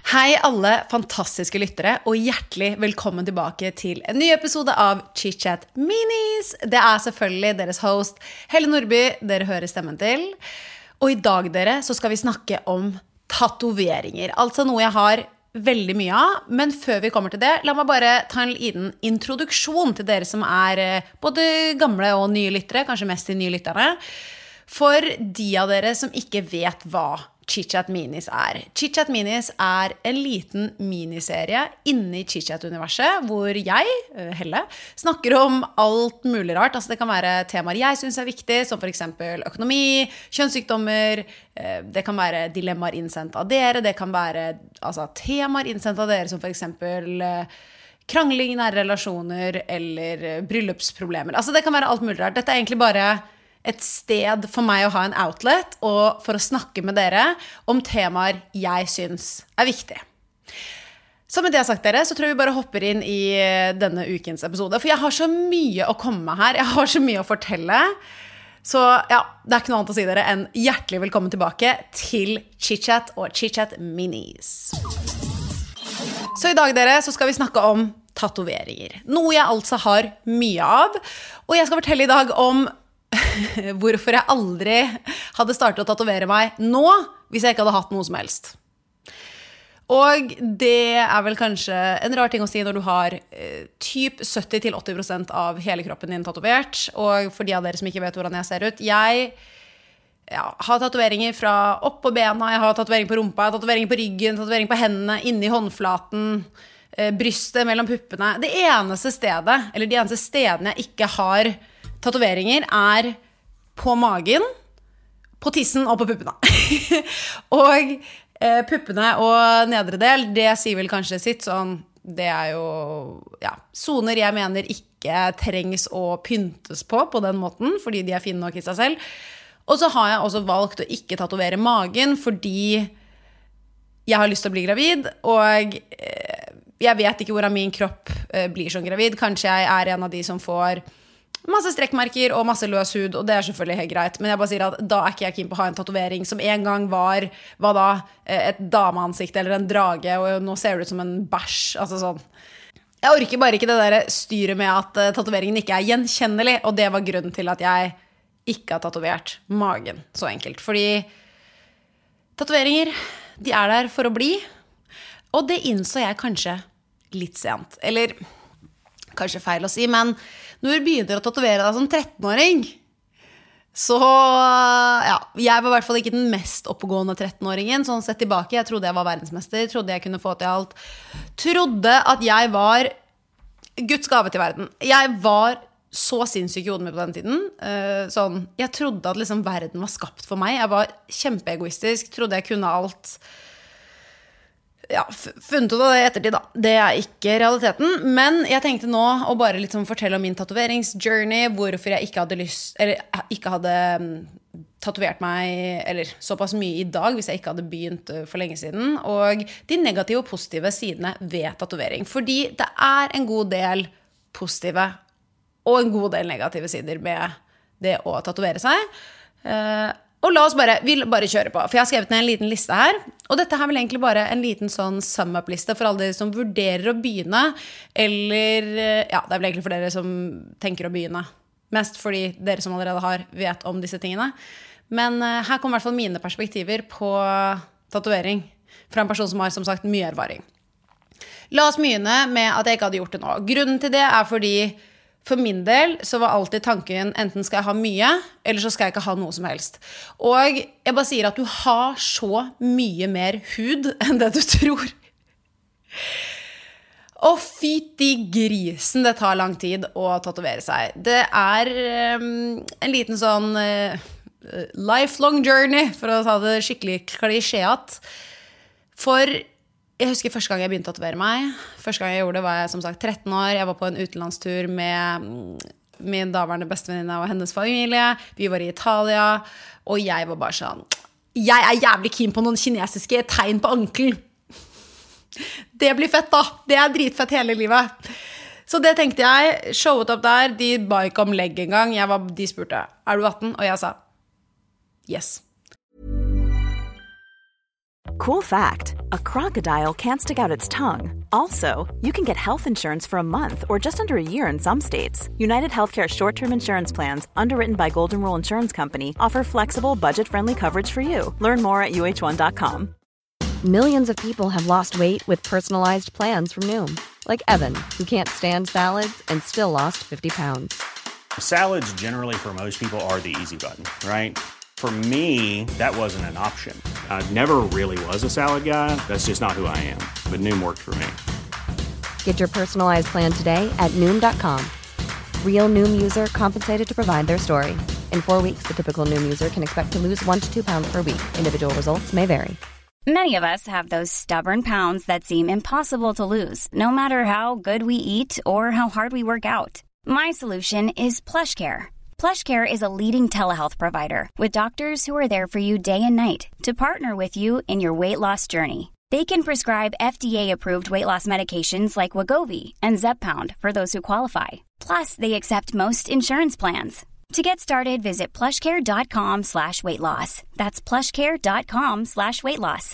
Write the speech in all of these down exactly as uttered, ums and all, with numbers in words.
Hei alle fantastiske lyttere, og hjertelig velkommen tilbake til en ny episode av Chit-Chat Minis. Det er selvfølgelig deres host, Helle Nordby, dere hører stemmen til. Og i dag, dere, så skal vi snakke om tatoveringer. Altså noe jeg har veldig mye av, men før vi kommer til det, la meg bare ta en liten introduksjon til dere som er både gamle og nye lyttere, kanskje mest de nye lytterne. For de av dere som ikke vet hva Chit-Chat Minis er. Chit-Chat Minis er en liten miniserie inne i Chit-Chat-universet, hvor jeg, Helle, snakker om alt mulig rart. Altså det kan være temaer jeg synes er viktig, som for eksempel økonomi, kjønnssykdommer, det kan være dilemmaer innsendt av dere, det kan være altså, temaer innsendt av dere, som for eksempel krangling i nære relasjoner, eller bryllupsproblemer. Altså det kan være alt mulig rart. Dette er egentlig bare et sted for meg å ha en outlet, og for å snakke med dere om temaer jeg synes er viktige. Så med det sagt dere, så tror jeg vi bare hopper inn i denne ukens episode, for jeg har så mye å komme med her, jeg har så mye å fortelle. Så ja, det er ikke noe annet å si dere enn hjertelig velkommen tilbake til Chit-Chat og Chit-Chat Minis. Så i dag dere, så skal vi snakke om tatoveringer. Noe jeg altså har mye av, og jeg skal fortelle i dag om hvorfor jeg aldri hadde startet å tatovere meg nå, hvis jeg ikke hadde hatt noe som helst. Og det er vel kanskje en rar ting å si når du har eh, typ sytti til åtti prosent av hele kroppen din tatovert. Og for de av dere som ikke vet hvordan jeg ser ut, jeg ja, har tatoveringer fra opp på bena, jeg har tatovering på rumpa, jeg har tatovering på ryggen, tatovering på hendene, inni håndflaten, eh, brystet mellom puppene. Det eneste stedet, eller de eneste stedene jeg ikke har tatoveringer er på magen, på tissen og på puppene. og eh, puppene og nedre del, det sier vel kanskje sitt, sånn, det er jo ja, zoner jeg mener ikke trengs å pyntes på på den måten, fordi de er fine nok i seg selv. Og så har jeg også valgt å ikke tatovere magen, fordi jeg har lyst til å bli gravid, og eh, jeg vet ikke hvordan min kropp eh, blir som gravid. Kanskje jeg er en av de som får masse strekkmerker og masse løs hud, og det er selvfølgelig helt greit, men jeg bare sier at da er ikke jeg keen på å ha en tatovering som en gang var, hva da, et dameansikt eller en drage, og nå ser det ut som en bæsj, altså sånn. Jeg orker bare ikke det der styret med at tatoveringen ikke er gjenkjennelig, og det var grunnen til at jeg ikke har tatovert magen, så enkelt, fordi tatoveringer, de er der for å bli, og det innså jeg kanskje litt sent, eller kanskje feil å si, men når du begynner å tatovere deg som trettenåring, så ja, jeg var i hvert fall ikke den mest oppegående trettenåringen, sånn sett tilbake, jeg trodde jeg var verdensmester, trodde jeg kunne få til alt, trodde at jeg var Guds gave til verden. Jeg var så sinnssyk i hodet med på den tiden, sånn, jeg trodde at liksom verden var skapt for meg, jeg var kjempeegoistisk, trodde jeg kunne alt. Ja, funnet ut av det i ettertid da. Det er ikke realiteten, men jeg tenkte nå å bare liksom fortelle om min tatoveringsjourney, hvorfor jeg ikke hadde lyst, eller ikke hadde tatovert meg, eller såpass mye i dag, hvis jeg ikke hadde begynt for lenge siden, og de negative og positive sidene ved tatovering, fordi det er en god del positive og en god del negative sider med det å tatovere seg. Og la oss bare, vi bare kjøre på, for jeg har skrevet ned en liten liste her, og dette her er vel egentlig bare en liten sånn sum-up-liste for alle dere som vurderer å begynne, eller, ja, det er vel egentlig for dere som tenker å begynne, mest fordi dere som allerede har vet om disse tingene. Men uh, her kommer i hvert fall mine perspektiver på tatovering, fra en person som har, som sagt, mye erfaring. La oss begynne med at jeg ikke hadde gjort det nå. Grunnen til det er fordi for min del så var alltid tanken enten skal jeg ha mye, eller så skal jeg ikke ha noe som helst. Og jeg bare sier at du har så mye mer hud enn det du tror. Og fytti grisen, det tar lang tid å tatovere seg. Det er um, en liten sånn uh, lifelong journey, for å ta det skikkelig klisjéat. For jeg husker første gang jeg begynte å tatovere meg. Første gang jeg gjorde det var jeg som sagt tretten år. Jeg var på en utenlandstur med min daværende bestevenninne og hennes familie. Vi var i Italia, og jeg var bare sånn, jeg er jævlig keen på noen kinesiske tegn på ankelen. Det blir fett da. Det er dritfett hele livet. Så det tenkte jeg, showet opp der. De ba ikke om legg en gang. Jeg var, de spurte, er du atten? Og jeg sa, yes. Cool fact, a crocodile can't stick out its tongue. Also, you can get health insurance for a month or just under a year in some states. United Healthcare short-term insurance plans, underwritten by Golden Rule Insurance Company, offer flexible, budget-friendly coverage for you. Learn more at U H one dot com. Millions of people have lost weight with personalized plans from Noom. Like Evan, who can't stand salads and still lost fifty pounds. Salads generally for most people are the easy button, right? For me, that wasn't an option. I never really was a salad guy. That's just not who I am. But Noom worked for me. Get your personalized plan today at Noom dot com. Real Noom user compensated to provide their story. In four weeks, the typical Noom user can expect to lose one to two pounds per week. Individual results may vary. Many of us have those stubborn pounds that seem impossible to lose, no matter how good we eat or how hard we work out. My solution is PlushCare. PlushCare is a leading telehealth provider with doctors who are there for you day and night to partner with you in your weight loss journey. They can prescribe F D A-approved weight loss medications like Wegovy and Zepbound for those who qualify. Plus, they accept most insurance plans. To get started, visit plushcare.com slash weight loss. That's plushcare.com slash weight loss.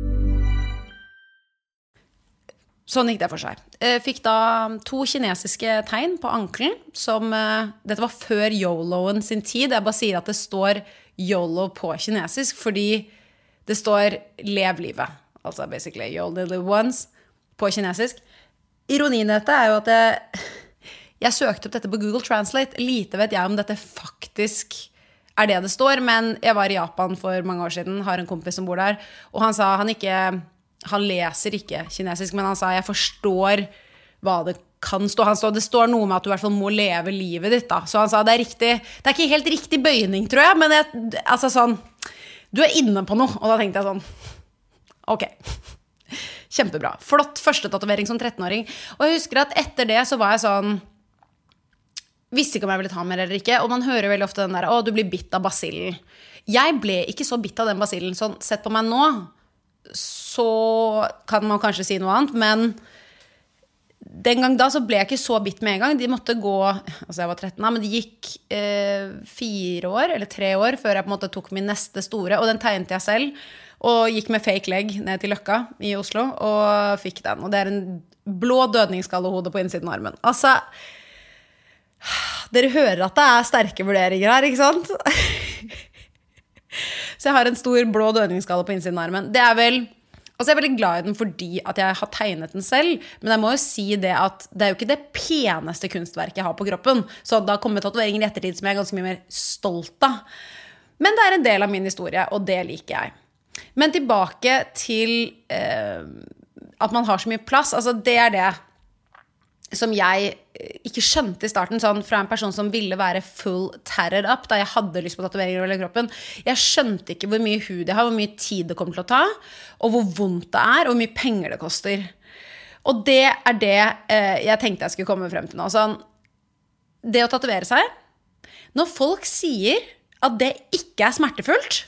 Sånn gikk det for seg. Fikk da to kinesiske tegn på ankelen, som, dette var før YOLOen sin tid. Jeg bare sier at det står YOLO på kinesisk, fordi det står lev livet. Altså basically, you only live once på kinesisk. Ironien i dette er jo at jeg, jeg søkte opp dette på Google Translate. Lite vet jeg om dette faktisk er det det står, men jeg var i Japan for mange år siden, har en kompis som bor der, og han sa han ikke... Han leser ikke kinesisk, men han sa, jeg forstår hva det kan stå. Han sa, det står noe med at du I hvert fall må leve livet ditt da. Så han sa, det er riktig, det er ikke helt riktig bøyning, tror jeg, men jeg, altså sånn, du er inne på noe. Og da tenkte jeg sånn, ok, kjempebra. Flott første tatovering som trettenåring. Og jeg husker at etter det så var jeg sånn, visste ikke om jeg ville ta mer eller ikke, og man hører veldig ofte den der, å, du blir bitt av basillen. Jeg ble ikke så bitt av den basillen, sånn, sett på meg nå, så kan man kanskje si noe annet, men den gang da så ble jeg ikke så bitt med en gang. De måtte gå, altså jeg var tretten da, men de gikk eh, fire år, eller tre år, før jeg på en måte tok min neste store, og den tegnet jeg selv, og gikk med fake leg ned til Løkka i Oslo, og fikk den. Og det er en blå dødningsskallehode på innsiden av armen. Altså, dere hører at det er sterke vurderinger her, ikke sant? Så jeg har en stor blå dødningsskalle på innsiden av armen. Det er vel, altså jeg er veldig glad I den fordi at jeg har tegnet den selv, men jeg må jo si det at det er jo ikke det peneste kunstverket jeg har på kroppen, så det har kommet tatoveringer I ettertid som jeg er ganske mye mer stolt av. Men det er en del av min historie, og det liker jeg. Men tilbake til eh, at man har så mye plass, altså det er det som jeg ikke skjønte I starten, sånn fra en person som ville være full tatted up, da jeg hadde lyst på tatoveringer over kroppen. Jeg skjønte ikke hvor mye hud jeg har, hvor mye tid det kommer til å ta, og hvor vondt det er, og hvor mye penger det koster. Og det er det eh, jeg tenkte jeg skulle komme frem til nå. Sånn, det å tatovere seg, når folk sier at det ikke er smertefullt,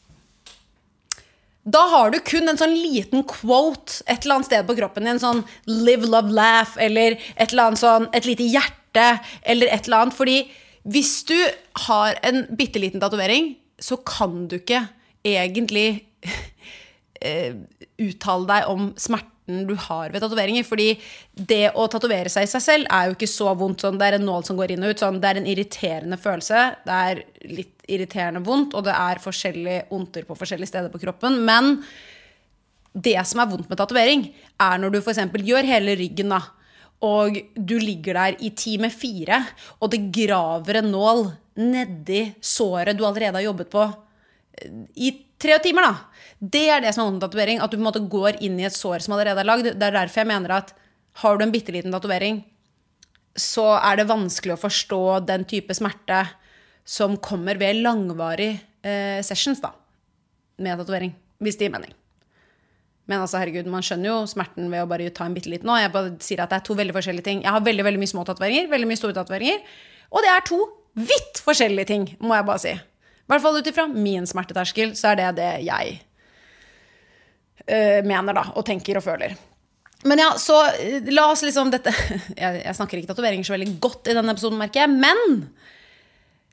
da har du kun en sånn liten quote et eller annet sted på kroppen din, sånn live, love, laugh, eller et eller annet sånn, et lite hjerte, eller et eller annet, fordi hvis du har en bitteliten tatovering, så kan du ikke egentlig uh, uttale deg om smerten du har ved tatoveringer, fordi det å tatovere seg I seg selv er jo ikke så vondt, sånn, det er en nål som går inn og ut, sånn, det er en irriterende følelse, det er litt irriterende vondt, og det er forskjellige onter på forskjellige steder på kroppen, men det som er vondt med tatovering er når du for eksempel gjør hele ryggen da, og du ligger der I time fire, og det graver en nål nedi såret du allerede har jobbet på I tre timer da. Det er det som er vondt med tatovering, at du på en måte går inn I et sår som allerede er lagd. Det er derfor jeg mener at har du en bitteliten tatovering, så er det vanskelig å forstå den type smerte som kommer ved langvarig eh, sessions da, med tatovering, hvis det gir mening. Men altså, herregud, man skjønner jo smerten ved å bare ta en bitteliten nå. Jeg bare sier at det er to veldig forskjellige ting. Jeg har veldig, veldig mye små tatoveringer, veldig mye store tatoveringer, og det er to vidt forskjellige ting, må jeg bare si. I hvert fall utifra min smerteterskel, så er det det jeg uh, mener da, og tenker og føler. Men ja, så la oss liksom dette, jeg, jeg snakker ikke tatoveringer så veldig godt I denne episoden, merker jeg, men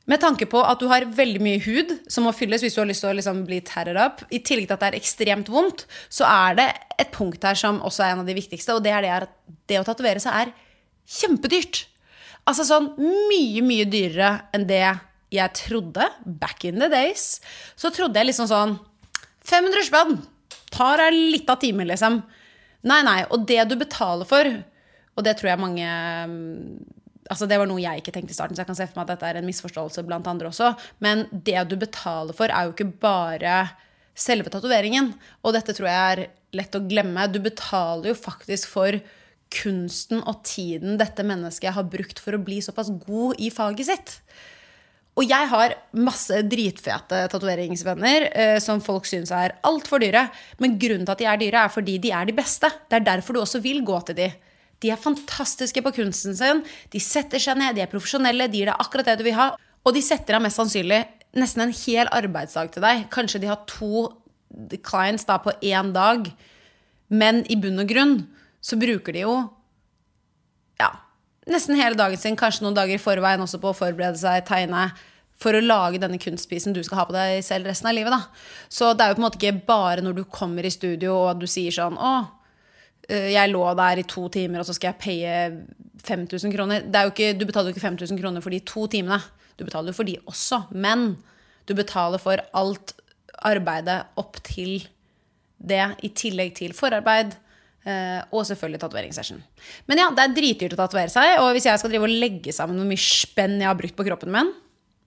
Med tanke på at du har veldig mye hud som må fylles hvis du har lyst til å liksom bli terret opp, i tillegg til at det er ekstremt vondt, så er det et punkt her som også er en av de viktigste, og det er det at det å tatovere seg er kjempedyrt. Altså sånn mye, mye dyrere enn det jeg trodde, back in the days. Så trodde jeg liksom sånn, fem hundre spenn, tar jeg litt av timen liksom. Nei, nei, og det du betaler for, og det tror jeg mange... Altså det var noe jeg ikke tenkte i starten, så jeg kan se for meg at dette er en misforståelse blant andre også, men det du betaler for er jo ikke bare selve tatoveringen, og dette tror jeg er lett å glemme. Du betaler jo faktisk for kunsten og tiden dette mennesket har brukt for å bli såpass god i faget sitt. Og jeg har masse dritfete tatoveringsvenner eh, som folk synes er alt for dyre, men grunnen til at de er dyre er fordi de er de beste. Det er derfor du også vil gå til de. De er fantastiske på kunsten sin, de setter seg ned, de er profesjonelle, de gir deg akkurat det du vil ha, og de setter deg mest sannsynlig nesten en hel arbeidsdag til deg. Kanskje de har to clients da på en dag, men i bunn og grunn så bruker de jo ja, nesten hele dagen sin, kanskje noen dager i forveien også på å forberede seg, tegne, for å lage denne kunstpisen du skal ha på deg selv resten av livet da. Så det er jo på en måte ikke bare når du kommer i studio og du sier sånn, åh, jeg lå der i to timer, og så skal jeg paye fem tusen kroner. Det er jo ikke, du betaler jo ikke fem tusen kroner for de to timene. Du betaler jo for de også, men du betaler for alt arbeidet opp til det, i tillegg til forarbeid, og selvfølgelig tatoveringssession. Men ja, det er dritdyrt å tatovere seg, og hvis jeg skal drive og legge sammen hvor mye spenn jeg har brukt på kroppen min,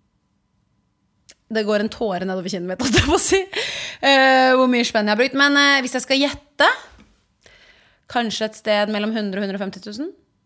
det går en tåre nedover kinnet mitt, at jeg må si, hvor mye spenn jeg har brukt. Men hvis jeg skal gjette, kanskje et sted mellom hundre og hundre og femti tusen?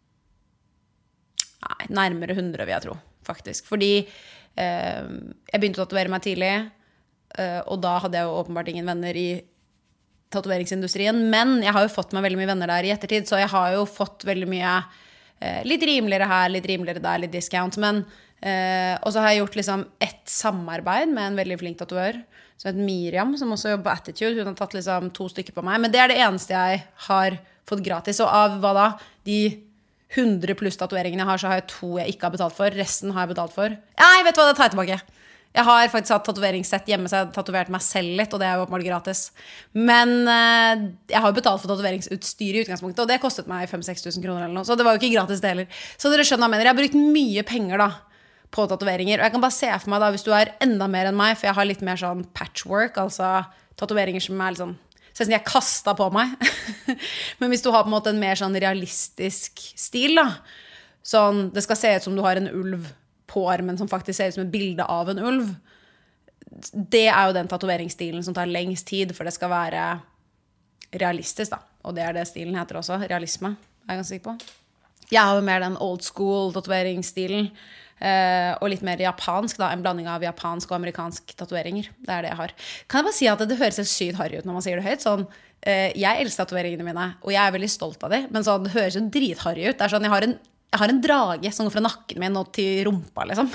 Nei, nærmere hundre vil jeg tro, faktisk. Fordi eh, jeg begynte å tatovere meg tidlig, eh, og da hadde jeg jo åpenbart ingen venner i tatoveringsindustrien, men jeg har jo fått meg veldig mye venner der i ettertid, så jeg har jo fått veldig mye eh, litt rimeligere her, litt rimeligere der, litt discount, men eh, og så har jeg gjort liksom et samarbeid med en veldig flink tatover, som heter Miriam, som også jobber på Attitude. Hun har tatt liksom to stykker på meg, men det er det eneste jeg har fått gratis, og av hva da? De hundre pluss tatoveringene jeg har, så har jeg to jeg ikke har betalt for, resten har jeg betalt for. Nei, vet du hva, det tar jeg tilbake. Jeg har faktisk hatt tatoveringssett hjemme, så jeg har tatovert meg selv litt, og det er jo åpenbart gratis. Men eh, jeg har jo betalt for tatoveringsutstyr i utgangspunktet, og det kostet meg fem til seks tusen kroner eller noe, så det var jo ikke gratis det heller. Så dere skjønner hva jeg mener, jeg har brukt mye penger da, på tatoveringer, og jeg kan bare se for meg da, hvis du er enda mer enn meg, for jeg har litt mer sånn patchwork, altså tatoveringer som er litt sånn, sånn som jeg kastet på meg. Men hvis du har på en måte en mer sånn realistisk stil da, sånn, det skal se ut som du har en ulv på armen, som faktisk ser ut som et bilde av en ulv, det er jo den tatoveringsstilen som tar lengst tid, for det skal være realistisk da, og det er det stilen heter også, realisme, er jeg ganske sikker på. Jeg har jo mer den old school tatoveringsstilen, Uh, og litt mer japansk da, en blanding av japansk og amerikansk tatoveringer. Det er det jeg har. Kan jeg bare si at det, det høres helt sykt harry ut når man sier det høyt? Sånn, uh, jeg elsker tatoveringene mine, og jeg er veldig stolt av det, men sånn, det høres jo dritharry ut. Det er sånn, jeg har en, jeg har en drage som går fra nakken min og til rumpa, liksom.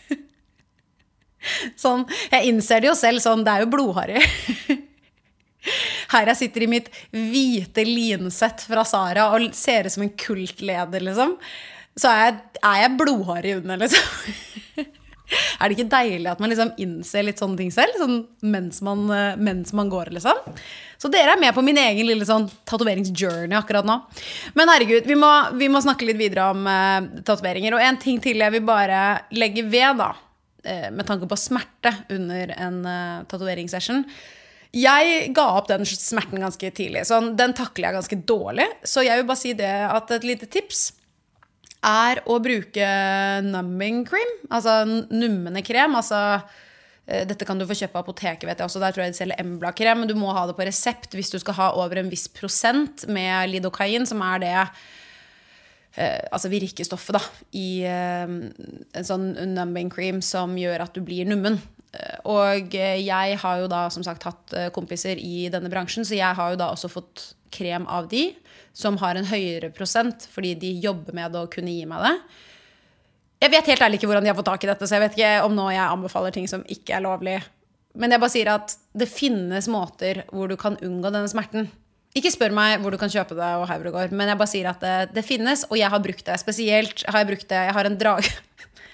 Sånn, jeg innser det jo selv, sånn, det er jo blodharry. Her jeg sitter i mitt hvite linsett fra Zara og ser ut som en kultleder, liksom. Så er jeg, er jeg blodhard i under, liksom. Er det ikke deilig at man liksom innser litt sånne ting selv, sånn mens man, mens man går, liksom? Så dere er med på min egen lille sånn tatoveringsjourney akkurat nå. Men herregud, vi må, vi må snakke litt videre om uh, tatoveringer. Og en ting til jeg vil bare legge ved da, uh, med tanke på smerte under en uh, tatoveringssession. Jeg ga opp den smerten ganske tidlig, så den takler jeg ganske dårlig. Så jeg vil bare si det at et lite tips er å bruke numbing cream, altså nummende krem, altså dette kan du få kjøpt på apoteket, vet jeg også, der tror jeg de selger Embla-krem, men du må ha det på resept hvis du skal ha over en viss prosent med lidocain, som er det eh, altså virkestoffet da, i eh, en sånn numbing cream som gjør at du blir nummen. Og jeg har jo da som sagt hatt kompiser i denne bransjen, så jeg har jo da også fått krem av de, som har en høyere prosent, fordi de jobber med det og kunne gi meg det. Jeg vet helt ærlig ikke hvordan de har fått tak i dette, så jeg vet ikke om nå jeg anbefaler ting som ikke er lovlig. Men jeg bare sier at det finnes måter hvor du kan unngå denne smerten. Ikke spør meg hvor du kan kjøpe det og her hvor det går, men jeg bare sier at det, det finnes, og jeg har brukt det. Spesielt har jeg brukt det, jeg har en drage.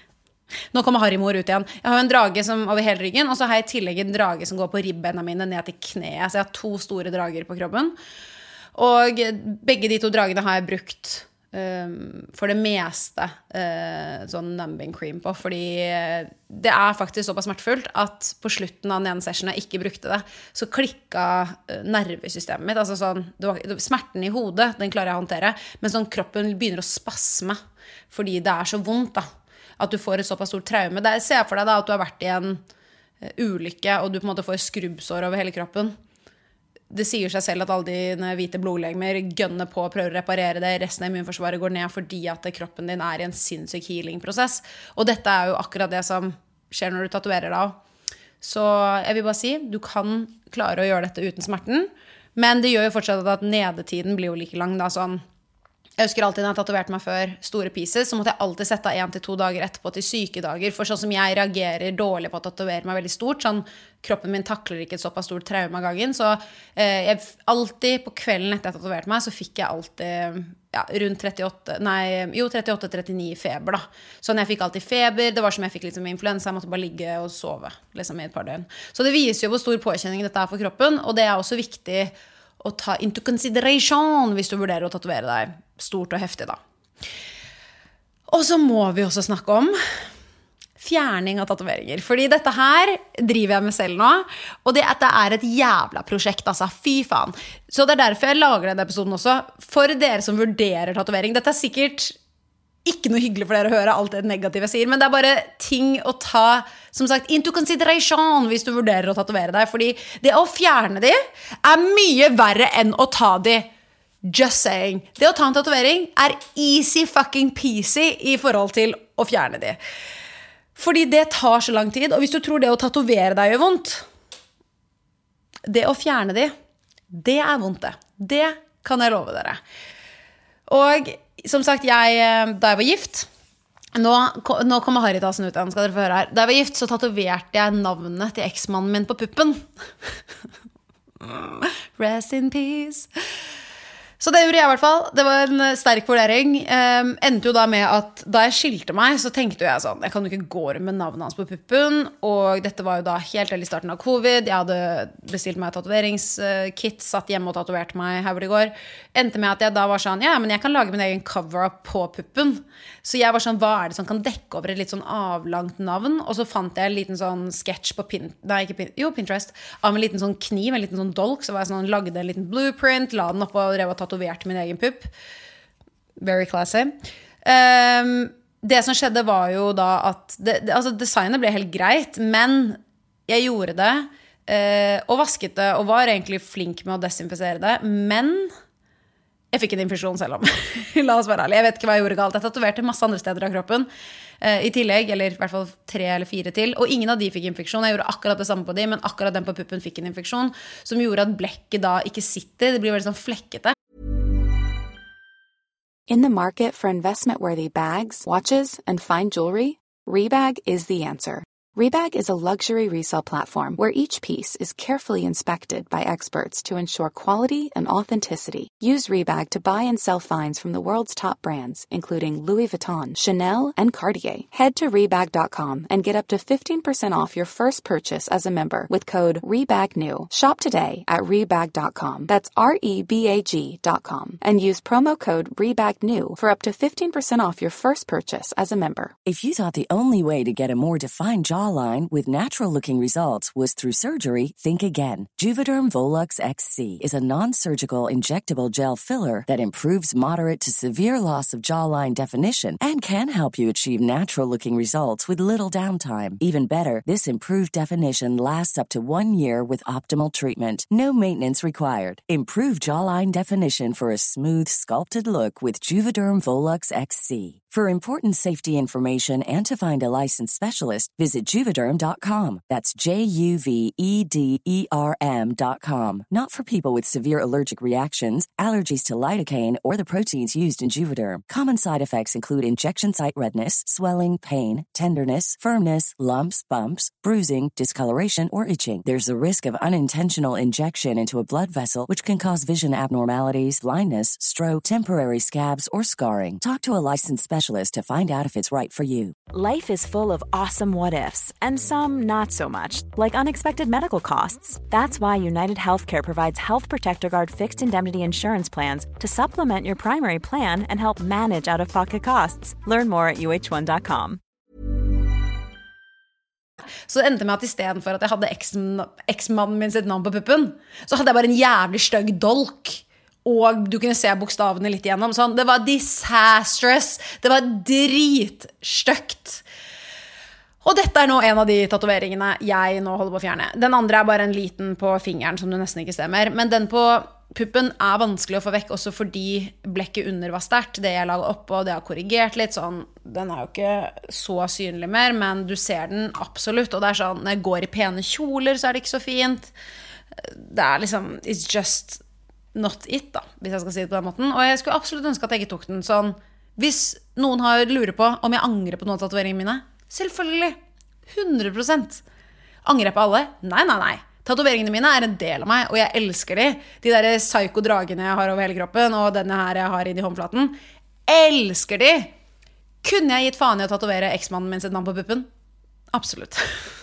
Nå kommer Harry-mor ut igjen. Jeg har en drage som over hele ryggen, og så har jeg i tillegg en drage som går på ribbena mine ned til kneet. Så jeg har to store drager på kroppen. Og begge de to dragene har jeg brukt um, for det meste uh, sånn numbing cream på, fordi det er faktisk såpass smertefullt at på slutten av den ene sessionen jeg ikke brukte det, så klikket nervesystemet mitt. Altså sånn, det var, smerten i hodet, den klarer jeg å håndtere, men sånn kroppen begynner å spasme, fordi det er så vondt da. At du får et såpass stort traume. Det ser for deg da at du har vært i en ulykke, og du på en måte får skrubbsår over hele kroppen. Det sier seg selv at alle dine hvite blodlegemer gønner på og prøver å reparere det. Resten av immunforsvaret går ned fordi at kroppen din er i en sinnssyk healing-prosess. Og dette er jo akkurat det som skjer når du tatuerer deg. Så jeg vil bare si, du kan klare å gjøre dette uten smerten, men det gjør jo fortsatt at nedetiden blir jo like lang da, sånn. Jeg husker alltid når jeg tatoverte meg før store pieces, så måtte jeg alltid sette av en til to dager etterpå til sykedager, for sånn som jeg reagerer dårlig på å tatovere meg veldig stort, sånn kroppen min takler ikke et såpass stort traume av gangen, så eh, jeg, alltid på kvelden etter jeg tatoverte meg, så fikk jeg alltid ja, rundt trettiåtte, nei, jo trettiåtte trettionio feber da. Sånn jeg fikk alltid feber, det var som jeg fikk liksom influensa, jeg måtte bare ligge og sove liksom i et par døgn. Så det viser jo hvor stor påkjenning dette er for kroppen, og det er også viktig å ta into consideration hvis du vurderer å tatovere deg stort og heftig da. Og så må vi også snakke om fjerning av tatoveringer, fordi dette her driver jeg med selv nå, og det, det er et jævla prosjekt, altså, fy faen. Så det er derfor jeg lager denne episoden også, for dere som vurderer tatovering. Dette er sikkert ikke noe hyggelig for dere å høre alt det negative jeg sier, men det er bare ting å ta, som sagt, into consideration hvis du vurderer å tatovere deg, fordi det å fjerne de er mye verre enn å ta de. Just saying. Det å ta en tatovering er easy fucking peasy i forhold til å fjerne de. Fordi det tar så lang tid, og hvis du tror det å tatovere deg gjør vondt, det å fjerne de, det er vondt det. Det kan jeg love dere. Og som sagt, jeg, da jeg var gift, nå, nå kommer Harry-tassen ut igjen, skal dere få høre her. Da jeg var gift, så tatoverte jeg navnet til eksmannen min på puppen. Rest in peace. Så det gjorde jeg i hvert fall. Det var en sterk vurdering. Um, endte jo da med at da jeg skilte meg, så tenkte jeg sånn, jeg kan jo ikke gå med navnet hans på puppen, og dette var jo da helt i starten av covid. Jeg hadde bestilt meg et tatoveringskit, satt hjemme og tatoverte meg her hvor det går. Endte med at jeg da var sånn, ja, men jeg kan lage min egen cover-up på puppen. Så jeg var sånn, hva er det som kan dekke over et litt sånn avlangt navn? Og så fant jeg en liten sånn sketch på Pin- nei, ikke Pin- jo, Pinterest, av en liten sånn kniv, en liten sånn dolk, så var jeg sånn, lagde en liten blueprint, la den opp og drev og tatoverte min egen pupp. Very classy. Um, det som skjedde var jo da at det, det, altså designet ble helt greit, men jeg gjorde det uh, og vasket det og var egentlig flink med å desinfisere det, men jeg fikk en infeksjon selv om. La oss være ærlig. Jeg vet ikke hva jeg gjorde galt. Jeg tatoverte masse andre steder av kroppen uh, i tillegg, eller i hvert fall tre eller fire til, og ingen av de fikk infeksjon. Jeg gjorde akkurat det samme på de, men akkurat den på puppen fikk en infeksjon, som gjorde at blekket da ikke sitter. Det blir veldig sånn flekkete. In the market for investment-worthy bags, watches, and fine jewelry, Rebag is the answer. Rebag is a luxury resale platform where each piece is carefully inspected by experts to ensure quality and authenticity. Use Rebag to buy and sell finds from the world's top brands, including Louis Vuitton, Chanel, and Cartier. Head to Rebag dot com and get up to fifteen percent off your first purchase as a member with code REBAGNEW. Shop today at Rebag dot com. That's R E B A G dot com. And use promo code REBAGNEW for up to fifteen percent off your first purchase as a member. If you thought the only way to get a more defined jawline with natural-looking results was through surgery, think again. Juvederm Volux X C is a non-surgical injectable gel filler that improves moderate to severe loss of jawline definition and can help you achieve natural-looking results with little downtime. Even better, this improved definition lasts up to one year with optimal treatment. No maintenance required. Improve jawline definition for a smooth, sculpted look with Juvederm Volux X C. For important safety information and to find a licensed specialist, visit Juvederm dot com. That's J U V E D E R M dot com. Not for people with severe allergic reactions, allergies to lidocaine, or the proteins used in Juvederm. Common side effects include injection site redness, swelling, pain, tenderness, firmness, lumps, bumps, bruising, discoloration, or itching. There's a risk of unintentional injection into a blood vessel, which can cause vision abnormalities, blindness, stroke, temporary scabs, or scarring. Talk to a licensed specialist specialist to find out if it's right for you. Life is full of awesome what-ifs, and some not so much, like unexpected medical costs. That's why United Healthcare provides Health Protector Guard fixed indemnity insurance plans to supplement your primary plan and help manage out-of-pocket costs. Learn more at U H one dot com. Så det endte med at I stedet for at jeg hadde eks-mannen min sitt navn på puppen, så hadde jeg bare en jævlig stygg dolk. Og du kunne se bokstavene litt igjennom sånn. Det var disastrous. Det var dritstøkt. Og dette er nå en av de tatoveringene jeg nå holder på å fjerne. Den andre er bare en liten på fingeren som du nesten ikke ser mer. Men den på puppen er vanskelig å få vekk også fordi blekket under var sterkt. Det jeg laget opp og det har korrigert litt sånn. Den er jo ikke så synlig mer, men du ser den absolutt. Og det er sånn, når jeg går I pene kjoler så er det ikke så fint. Det er liksom, it's just not it da, hvis jeg skal si det på den måten. Og jeg skulle absolutt ønske at jeg ikke tok den sånn. Hvis noen har lurer på om jeg angrer på noen av tatoveringene mine, selvfølgelig, hundre prosent. Angrer jeg på alle? Nei, nei, nei. Tatoveringene mine er en del av meg, og jeg elsker de. De der psyko-dragene jeg har over hele kroppen, og denne her jeg har I håndflaten. Elsker de! Kunne jeg gitt faen I å tatovere eksmannen min sitt navn på puppen? Absolutt.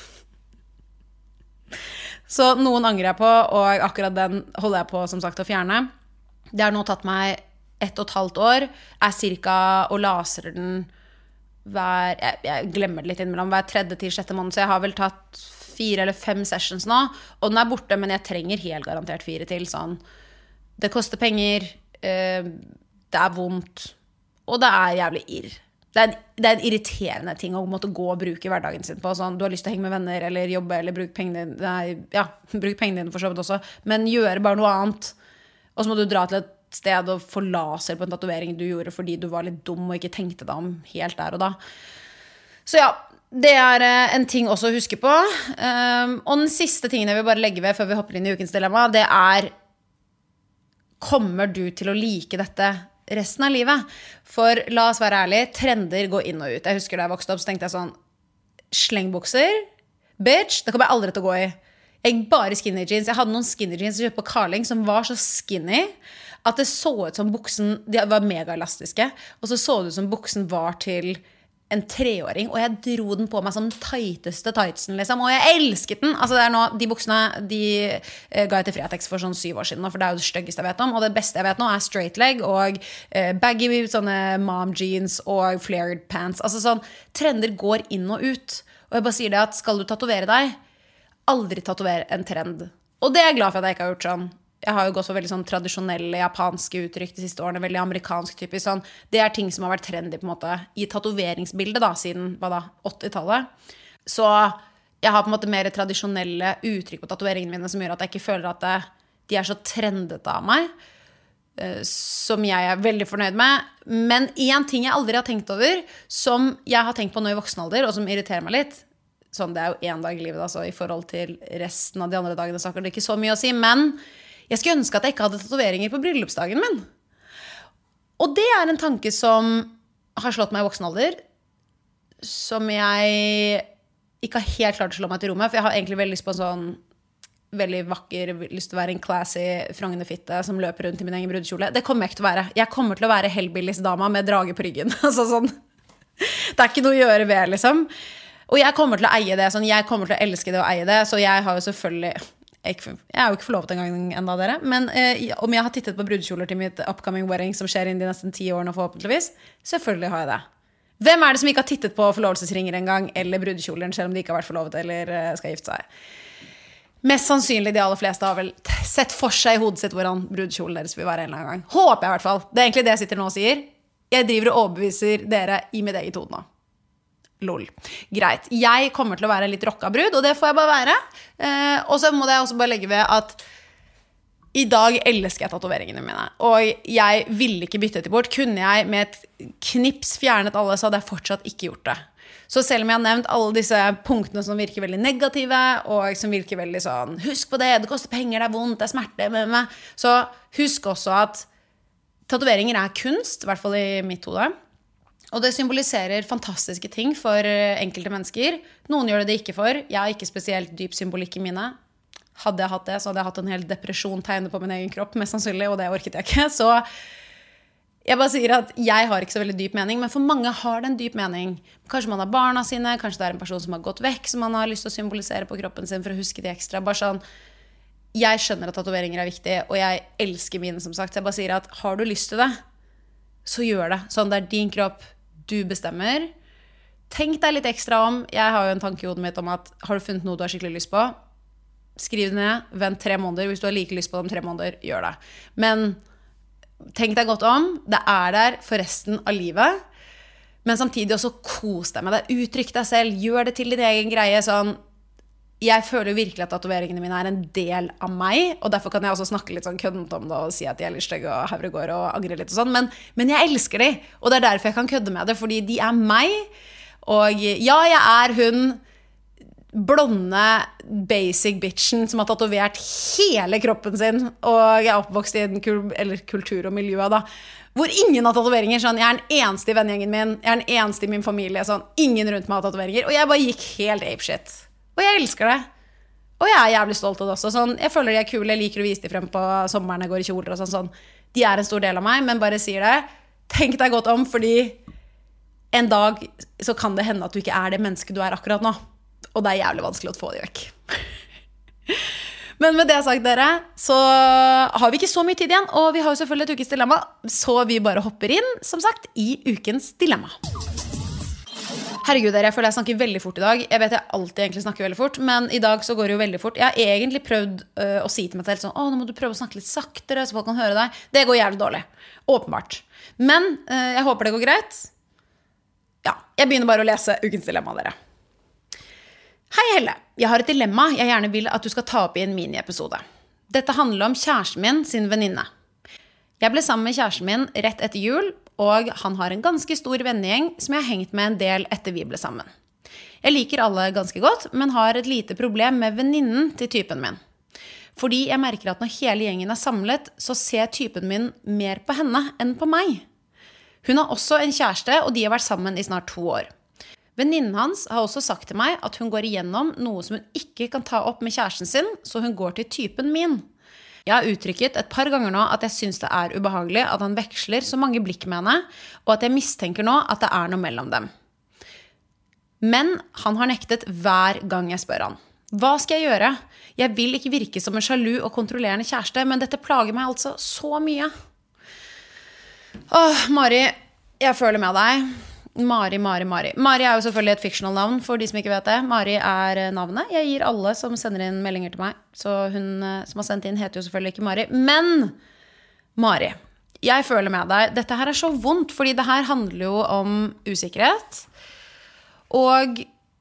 Så noen angrer jeg på, og akkurat den holder jeg på som sagt å fjerne. Det har nå tatt meg ett og et halvt år. Er cirka og laser den hver, jeg, jeg glemmer det litt innimellom, hver tredje til sjette måned, så jeg har vel tatt fire eller fem sessions nå, og den er borte, men jeg trenger helt garantert fire til, sånn. Det koster penger, øh, det er vondt, og det er jævlig irr. Det er, en, det er en irriterende ting å måtte gå og bruke hverdagen sin på, sånn, du har lyst til å henge med venner, eller jobbe, eller bruke pengene dine, nei, ja, bruke pengene dine for så vidt også, men gjøre bare noe annet, og så må du dra til et sted og få laser på en tatovering du gjorde fordi du var litt dum og ikke tenkte deg om helt der og da. Så ja, det er en ting også å huske på, um, og den siste tingen jeg vil bare legge ved før vi hopper inn I ukens dilemma, det er, kommer du til å like dette resten av livet? For la oss være ærlig, trender går inn og ut. Jeg husker da jeg vokste opp, så tenkte jeg sånn, slengbukser, bitch, det kommer jeg aldri til å gå I. Jeg bare skinny jeans. Jeg hadde noen skinny jeans jeg kjøpte på Carling som var så skinny, at det så ut som buksen, de var mega elastiske, og så så det ut som buksen var til en treåring, og jeg dro den på meg som den tighteste tightsen, liksom, og jeg elsket den. Altså det er nå, de buksene, de eh, ga jeg til Freatex for sånn syv år siden nå, for det er jo det styggeste jeg vet om, og det beste jeg vet nå er straight leg, og eh, baggy, sånne mom jeans, og flared pants. Altså sånn, trender går inn og ut, og jeg bare sier det at skal du tatovere deg, aldri tatovere en trend. Og det er jeg glad for at jeg ikke har gjort sånn. Jeg har jo gått for veldig sånn tradisjonelle japanske uttrykk de siste årene, veldig amerikansk typisk sånn. Det er ting som har vært trendy på en måte I tatoveringsbildet da, siden hva da, åttitallet. Så jeg har på en måte mer tradisjonelle uttrykk på tatoveringene mine som gjør at jeg ikke føler at det, de er så trendet av meg, som jeg er veldig fornøyd med. Men en ting jeg aldri har tenkt over, som jeg har tenkt på nå I voksen alder, og som irriterer meg litt, sånn det er jo en dag I livet altså, I forhold til resten av de andre dagene, så er det ikke så mye å si, men jeg skulle ønske at jeg ikke hadde tatoveringer på bryllupsdagen min. Og det er en tanke som har slått meg I voksen alder, som jeg ikke har helt klart å slå meg til rommet, for jeg har egentlig veldig lyst på en sånn veldig vakker, lyst til å være en classy frongende fitte som løper rundt I min egen brudekjole. Det kommer jeg ikke til å være. Jeg kommer til å være Hellbillies-dama med drage på ryggen. Altså sånn. Det er ikke noe å gjøre ved, liksom. Og jeg kommer til å eie det, sånn, jeg kommer til å elske det å eie det, så jeg har jo selvfølgelig... Jeg er jo ikke forlovet en gang enda dere, men eh, om jeg har tittet på brudekjoler til mitt upcoming wedding som skjer inn de nesten ti årene forhåpentligvis, selvfølgelig har jeg det. Hvem er det som ikke har tittet på forlovelsesringer en gang, eller brudekjoler, selv om de ikke har vært forlovet eller uh, skal gifte seg? Mest sannsynlig de aller fleste har vel sett for seg I hodet sitt hvordan brudekjolen deres vil være en eller annen gang. Håper jeg I hvert fall. Det er egentlig det jeg sitter nå og sier. Jeg driver og overbeviser dere I mitt eget hode nå. Lol. Greit. Jeg kommer til å være en litt rocka brud, og det får jeg bare være. Eh, og så må jeg også bare legge ved at I dag elsker jeg tatoveringene mine, og jeg ville ikke bytte til bort. Kunne jeg med et knips fjernet alle, så hadde jeg fortsatt ikke gjort det. Så selv om jeg har nevnt alle disse punktene som virker veldig negative, og som virker veldig sånn, husk på det, det koster penger, det er vondt, det er smerte med meg, så husk også at tatoveringer er kunst, I hvert fall I mitt hode. Og det symboliserer fantastiske ting for enkelte mennesker. Noen gjør det det ikke for. Jeg har ikke spesielt dyp symbolikk I mine. Hadde jeg hatt det, så hadde jeg hatt en hel depresjon tegnet på min egen kropp, mest sannsynlig, og det orket jeg ikke. Så Jeg bare sier at jeg har ikke så veldig dyp mening, men for mange har det en dyp mening. Kanskje man har barna sine, kanskje det er en person som har gått vekk, som man har lyst til å symbolisere på kroppen sin for å huske de ekstra. Bare sånn, jeg skjønner at tatoveringer er viktig, og jeg elsker mine, som sagt. Så jeg bare sier at har du lyst til det, så gjør det. Sånn, det er din kropp, du bestemmer. Tenk deg litt ekstra om. Jeg har jo en tanke i hodet mitt om at har du funnet noe du har skikkelig lyst på, skriv det ned, vent tre måneder. Hvis du har like lyst på det om tre måneder, gjør det. Men tenk deg godt om, det er der for resten av livet, men samtidig også kos deg med det, uttrykk deg selv, gjør det til din egen greie, sånn, jeg føler virkelig at tatoveringene mine er en del av meg, og derfor kan jeg også snakke litt sånn køddent om det, og si at de er litt stygge og havregård og angre litt og sånn, men, men jeg elsker de, og det er derfor jeg kan kødde med det, fordi de er meg, og ja, jeg er hun blonde basic bitchen som har tatovert hele kroppen sin, og jeg er oppvokst i en kul- eller kultur og miljø da, hvor ingen har tatoveringer, sånn, jeg er den eneste i vennegjengen min, jeg er den eneste i min familie, sånn, ingen rundt meg har tatoveringer, og jeg bare gikk helt apeshit, og jeg elsker det, og jeg er jævlig stolt av det også, sånn, jeg føler de er kule, jeg liker å vise de frem på sommeren, jeg går i kjoler og sånn, sånn, de er en stor del av meg, men bare sier det, tenk deg godt om, fordi en dag så kan det hende at du ikke er det mennesket du er akkurat nå, og det er jævlig vanskelig å få de vekk. Men med det sagt dere, så har vi ikke så mye tid igjen, og vi har jo selvfølgelig et ukens dilemma, så vi bare hopper inn, som sagt, i ukens dilemma. Herregud dere, jeg føler jeg snakker veldig fort i dag. Jeg vet jeg alltid egentlig snakker veldig fort, men i dag så går det jo veldig fort. Jeg har egentlig prøvd uh, å si til meg selv sånn, å, nå må du prøve å snakke litt saktere, så folk kan høre deg. Det går jævlig dårlig, åpenbart. Men uh, jeg håper det går greit. Ja, jeg begynner bare å lese ukens dilemma dere. Hei Helle, jeg har et dilemma jeg gjerne vil at du skal ta opp i en mini-episode. Dette handler om kjæresten min sin venninne. Jeg ble sammen med kjæresten min rett etter jul, og han har en ganske stor vennegjeng som jeg har hengt med en del etter vi ble sammen. Jeg liker alle ganske godt, men har et lite problem med venninnen til typen min. Fordi jeg merker at når hele gjengen er samlet, så ser typen min mer på henne enn på meg. Hun har også en kjæreste, og de har vært sammen i snart to år. Venninnen hans har også sagt til meg at hun går igjennom noe som hun ikke kan ta opp med kjæresten sin, så hun går til typen min. Jeg har uttrykket et par ganger nå at jeg synes det er ubehagelig at han veksler så mange blikk med henne, og at jeg mistenker nå at det er noe mellom dem. Men han har nektet hver gang jeg spør han. Hva skal jeg gjøre? Jeg vil ikke virke som en sjalu og kontrollerende kjæreste, men dette plager meg altså så mye. Åh, Mari, jeg føler med deg. Mari, Mari, Mari. Mari er jo selvfølgelig et fictional navn, for de som ikke vet det. Mari er navnet. Jeg gir alle som sender inn meldinger til meg. Så hun som har sendt inn heter jo selvfølgelig ikke Mari. Men, Mari, jeg føler med deg. Dette her er så vondt, fordi det her handler jo om usikkerhet. Og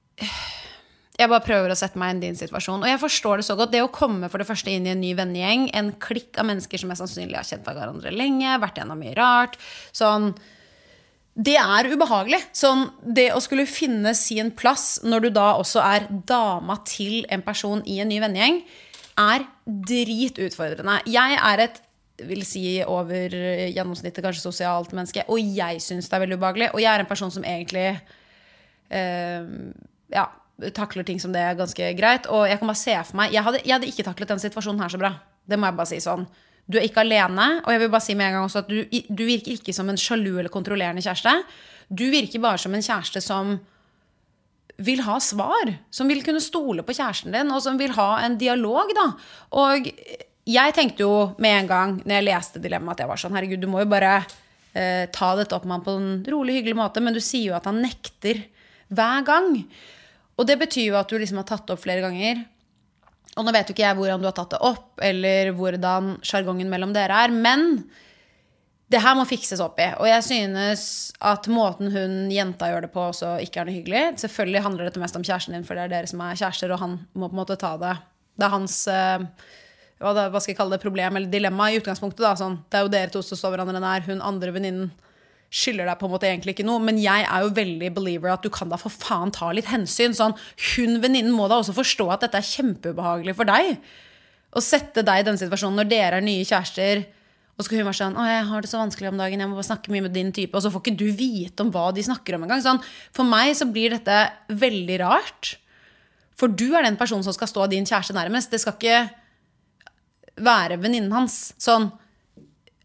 jeg bare prøver å sette meg inn i din situasjon. Og jeg forstår det så godt. Det å komme for det første inn i en ny vennegjeng, en klikk av mennesker som er sannsynlig har kjent hverandre lenge, vært gjennom mye rart, sånn... Det er ubehagelig. Sånn, det å skulle finne sin plass når du da også er dama til en person i en ny vennegjeng, er dritutfordrende. Jeg er et, vil si, over gjennomsnittet kanskje sosialt menneske, og jeg synes det er veldig ubehagelig. Og jeg er en person som egentlig eh, ja, takler ting som det er ganske greit. Og jeg kan bare se for meg, jeg hadde, jeg hadde ikke taklet den situasjonen her så bra. Det må jeg bare si sånn. Du er ikke alene, og jeg vil bare si med en gang også at du, du virker ikke som en sjalu eller kontrollerende kjæreste. Du virker bare som en kjæreste som vil ha svar, som vil kunne stole på kjæresten din, og som vil ha en dialog da. Og jeg tenkte jo med en gang, når jeg leste dilemmaet, at jeg var sånn, herregud, du må jo bare eh, ta dette opp med han på en rolig, hyggelig måte, men du sier jo at han nekter hver gang. Og det betyr jo at du liksom har tatt det opp flere ganger. Og nå vet jo ikke jeg hvordan du har tatt det opp, eller hvordan jargongen mellom dere er, men det her må fikses opp i. Og jeg synes at måten hun jenta gjør det på også ikke er noe hyggelig. Selvfølgelig handler dette mest om kjæresten din, for det er dere som er kjærester, og han må på en måte ta det. Det er hans, hva skal jeg kalle det, problem eller dilemma i utgangspunktet da. Sånn, det er jo dere to som står hverandre nær, hun andre venninnen skylder deg på en måte egentlig ikke noe, men jeg er jo veldig believer at du kan da for faen ta litt hensyn, sånn, hun venninnen må da også forstå at dette er kjempeubehagelig for deg, å sette deg i den situasjonen når dere er nye kjærester, og så skal hun være sånn, å, jeg har det så vanskelig om dagen, jeg må bare snakke mye med din type, og så får ikke du vite om hva de snakker om en gang, sånn, for meg så blir dette veldig rart, for du er den personen som skal stå din kjæreste nærmest, det skal ikke være venninnen hans, sånn,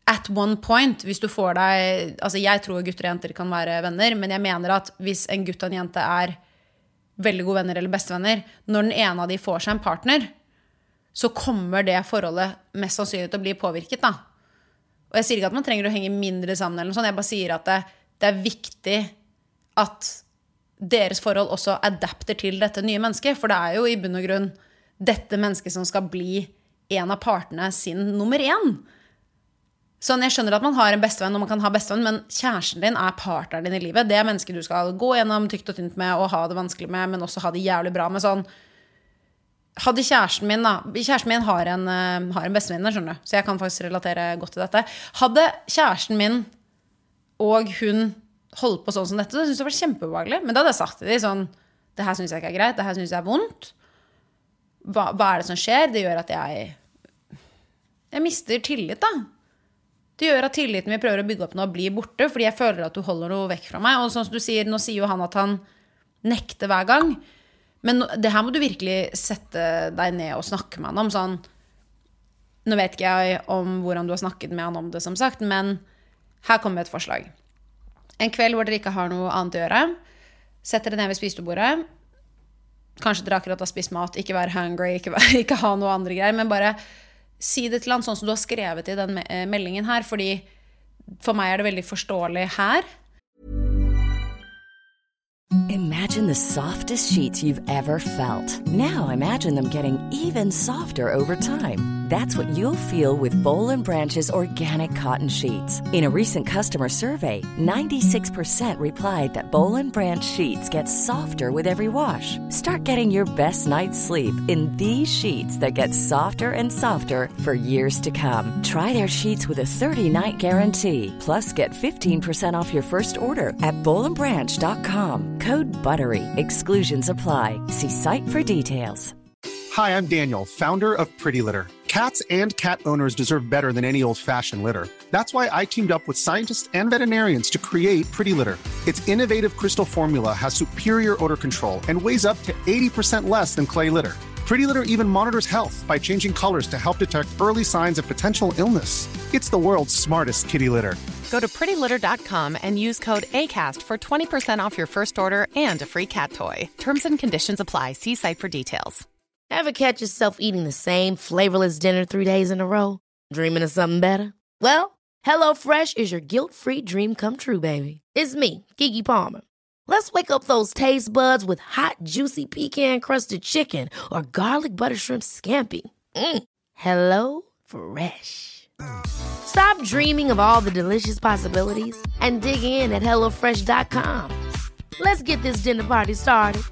at one point, hvis du får deg, altså jeg tror gutter og jenter kan være venner, men jeg mener at hvis en gutt og en jente er veldig gode venner eller bestevenner, når den ene av de får seg en partner, så kommer det forholdet mest sannsynlig til å bli påvirket da. Og jeg sier ikke at man trenger å henge mindre sammen eller noe sånt, jeg bare sier at det, det er viktig at deres forhold også adapter til dette nye mennesket, for det er jo i bunn og grunn dette mennesket som skal bli en av partene sin nummer én. Sånn, jeg skjønner at man har en bestevenn, og man kan ha bestevenn, men kjæresten din er partneren din i livet. Det er mennesket du skal gå gjennom tykt og tynt med, og ha det vanskelig med, men også ha det jævlig bra med sånn. Hadde kjæresten min da, kjæresten min har en, uh, har en bestevenn, skjønner du, så jeg kan faktisk relatere godt til dette. Hadde kjæresten min og hun holdt på sånn som dette, så synes jeg det var kjempeubehagelig. Men da hadde jeg sagt til dem sånn, det her synes jeg ikke er greit, det her synes jeg er vondt. Hva, hva er det som skjer? Det gjør at jeg, jeg mister tillit da. Det gjør at tilliten vi prøver å bygge opp nå blir borte, fordi jeg føler at du holder noe vekk fra meg. Og sånn som du sier, nå sier jo han at han nekter hver gang. Men det her må du virkelig sette deg ned og snakke med han om. Sånn, nå vet ikke jeg om hvordan du har snakket med han om det, som sagt, men her kommer et forslag. En kveld hvor dere ikke har noe annet å gjøre, setter dere ned ved spisebordet. Kanskje dere akkurat har spist mat, ikke være hungry, ikke, være, ikke ha noe andre greier, men bare si det til han sånn som du har skrevet i den meldingen her, fordi for meg er det veldig forståelig her. Imagine the softest sheets you've ever felt. Now imagine them getting even softer over time. That's what you'll feel with Boll and Branch's organic cotton sheets. In a recent customer survey, ninety-six percent replied that Boll and Branch sheets get softer with every wash. Start getting your best night's sleep in these sheets that get softer and softer for years to come. Try their sheets with a thirty-night guarantee. Plus, get fifteen percent off your first order at boll and branch dot com. Code BUTTERY. Exclusions apply. See site for details. Hi, I'm Daniel, founder of Pretty Litter. Cats and cat owners deserve better than any old-fashioned litter. That's why I teamed up with scientists and veterinarians to create Pretty Litter. Its innovative crystal formula has superior odor control and weighs up to eighty percent less than clay litter. Pretty Litter even monitors health by changing colors to help detect early signs of potential illness. It's the world's smartest kitty litter. Go to pretty litter dot com and use code ACAST for twenty percent off your first order and a free cat toy. Terms and conditions apply. See site for details. Ever catch yourself eating the same flavorless dinner three days in a row? Dreaming of something better? Well, HelloFresh is your guilt-free dream come true, baby. It's me, Keke Palmer. Let's wake up those taste buds with hot, juicy pecan-crusted chicken or garlic butter shrimp scampi. Mm. Hello Fresh. Stop dreaming of all the delicious possibilities and dig in at hello fresh dot com. Let's get this dinner party started.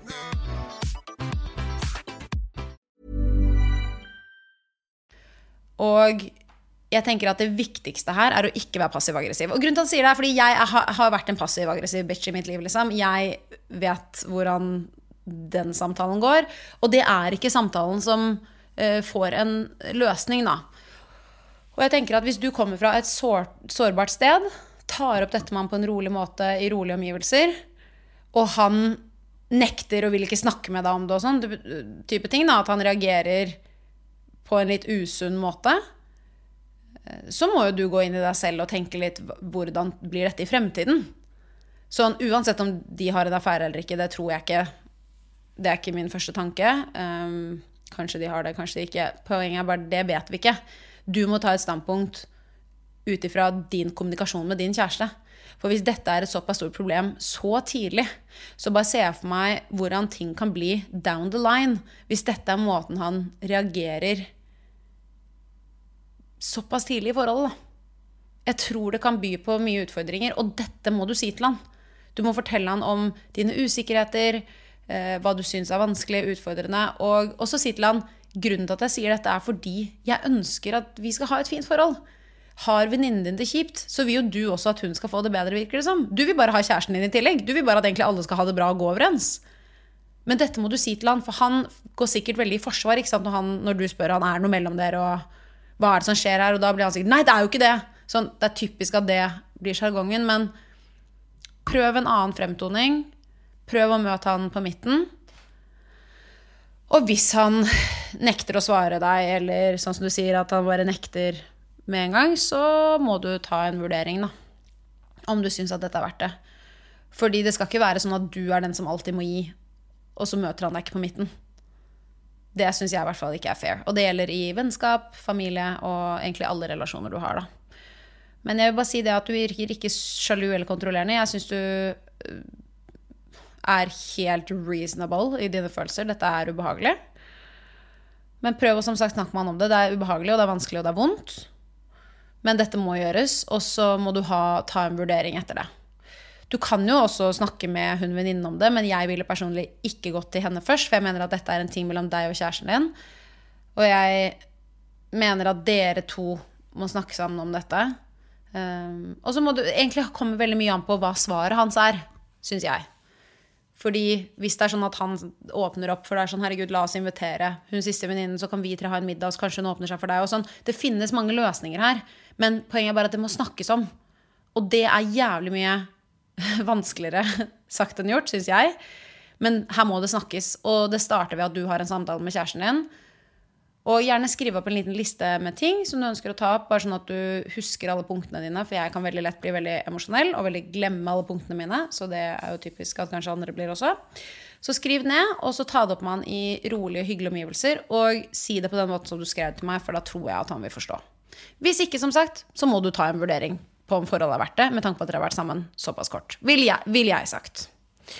Og jeg tenker at det viktigste her er å ikke være passiv-aggressiv. Og grunnen til at jeg sier det er fordi jeg har, har vært en passiv-aggressiv bitch i mitt liv, liksom. Jeg vet hvordan den samtalen går, og det er ikke samtalen som uh, får en løsning da. Og jeg tenker at hvis du kommer fra et sår, sårbart sted, tar opp dette med han på en rolig måte i rolige omgivelser, og han nekter og vil ikke snakke med deg om det og sånn, type ting da, at han reagerer på en litt usunn måte, så må jo du gå inn i deg selv og tenke litt hvordan blir dette i fremtiden. Sånn, uansett om de har en affære eller ikke, det tror jeg ikke. Det er ikke min første tanke. Um, kanskje de har det, kanskje de ikke. Poenget er bare, det vet vi ikke. Du må ta et standpunkt utifra din kommunikasjon med din kjæreste. For hvis dette er et såpass stort problem så tidlig, så bare ser jeg for meg hvordan ting kan bli down the line. Hvis dette er måten han reagerer såpass tidlig i forholdet da. Jeg tror det kan by på mye utfordringer, og dette må du si til han. Du må fortelle han om dine usikkerheter, eh, hva du synes er vanskelig, utfordrende, og også si til han, grunnen til at jeg sier dette er fordi jeg ønsker at vi skal ha et fint forhold. Har venninnen din det kjipt, så vil jo du også at hun skal få det bedre, virker det som. Du vil bare ha kjæresten din i tillegg. Du vil bare at egentlig alle skal ha det bra og gå overens. Men dette må du si til han, for han går sikkert veldig i forsvar, ikke sant? Når, han, når du spør han, er det noe mellom dere, og hva er det som skjer her? Og da blir han sikkert, nei, det er jo ikke det. Sånn, det er typisk at det blir jargongen, men prøv en annen fremtoning. Prøv å møte han på midten. Og hvis han nekter å svare deg, eller sånn som du sier, at han bare nekter med en gang, så må du ta en vurdering da, om du synes at dette er verdt det. Fordi det skal ikke være sånn at du er den som alltid må gi, og så møter han deg ikke på midten. Det synes jeg i hvert fall ikke er fair. Og det gjelder i vennskap, familie og egentlig alle relasjoner du har da. Men jeg vil bare si det at du virker ikke sjalu eller kontrollerende. Jeg synes du er helt reasonable i dine følelser. Dette er ubehagelig. Men prøv å som sagt snakke med han om det. Det er ubehagelig, og det er vanskelig, og det er vondt. Men dette må gjøres, og så må du ha, ta en vurdering etter det. Du kan jo også snakke med hun venninnen om det, men jeg ville personlig ikke gått til henne først, for jeg mener at dette er en ting mellom deg og kjæresten din. Og jeg mener at dere to må snakke sammen om dette. Um, og så må du egentlig komme veldig mye an på hva svaret hans er, synes jeg. Fordi hvis det er sånn at han åpner opp for det er sånn, herregud, la oss invitere hun siste venninnen, så kan vi tre ha en middag, så kanskje hun åpner seg for deg og sånn. Det finnes mange løsninger her, men poenget er bare at det må snakkes om. Og det er jævlig mye vanskeligere sagt enn gjort, synes jeg. Men her må det snakkes, og det starter ved at du har en samtale med kjæresten din. Og gjerne skrive opp en liten liste med ting som du ønsker å ta opp, bare sånn at du husker alle punktene dine, for jeg kan veldig lett bli veldig emosjonell og veldig glemme alle punktene mine, så det er jo typisk at kanskje andre blir også. Så skriv ned, og så ta det opp med han i rolige og hyggelige omgivelser, og si det på den måten som du skrev til meg, for da tror jeg at han vil forstå. Hvis ikke, som sagt, så må du ta en vurdering på om forholdet er verdt det, med tanke på at dere har vært sammen såpass kort. Vil jeg, vil jeg sagt.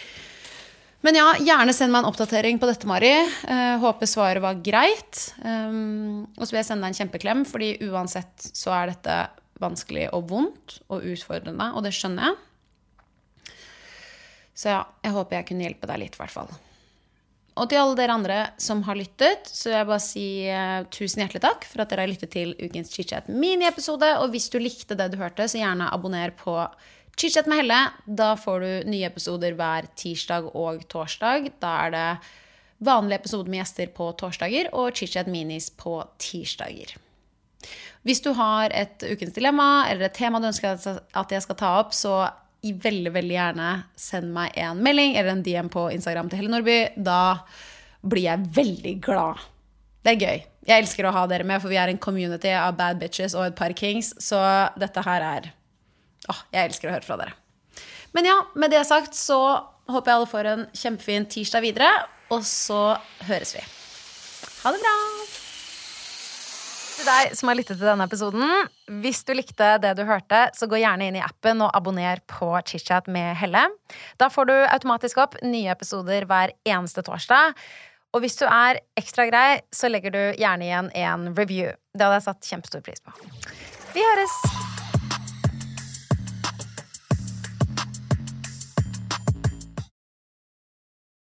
Men ja, gjerne send meg en oppdatering på dette, Mari. Uh, håper svaret var greit. Um, og så vil jeg sende deg en kjempeklem, fordi uansett så er dette vanskelig og vondt og utfordrende, og det skjønner jeg. Så ja, jeg håper jeg kunne hjelpe deg litt i hvert fall. Og til alle dere andre som har lyttet, så vil jeg bare si uh, tusen hjertelig takk for at dere har lyttet til ukens Chit-Chat mini-episode, og hvis du likte det du hørte, så gjerne abonner på Chit-Chat med Helle. Da får du nye episoder hver tirsdag og torsdag. Da er det vanlige episoder med gjester på torsdager, og Chit-Chat minis på tirsdager. Hvis du har et ukens dilemma, eller et tema du ønsker at jeg skal ta opp, så i veldig, veldig gjerne send meg en melding, eller en D M på Instagram til Helle Nordby. Da blir jeg veldig glad. Det er gøy. Jeg elsker å ha dere med, for vi er en community av bad bitches og et par kings, så dette her er... Åh, jeg elsker å høre fra dere. Men ja, med det sagt så håper jeg alle får en kjempefin tirsdag videre, og så høres vi. Ha det bra! Til deg som har lyttet til denne episoden, hvis du likte det du hørte, så gå gjerne inn i appen og abonner på Chit-Chat med Helle. Da får du automatisk opp nye episoder hver eneste torsdag. Og hvis du er ekstra grei, så legger du gjerne igjen en review. Det hadde jeg satt kjempestor pris på. Vi høres!